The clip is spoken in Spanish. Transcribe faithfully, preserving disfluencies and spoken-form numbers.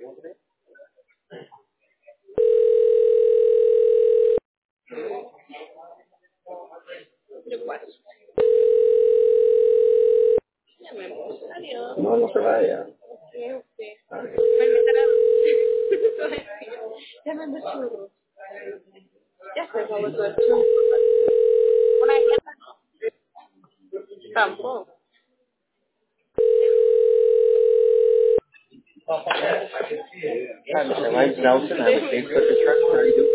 Adiós. No, no se vaya. Ok, ok. Ay, Me invitarán. Ya me ando churros. Ya sé cómo tú eres. Una dieta no. Tampoco. Hi, Mister Mike Nelson. I have a big purchase truck. How are you doing?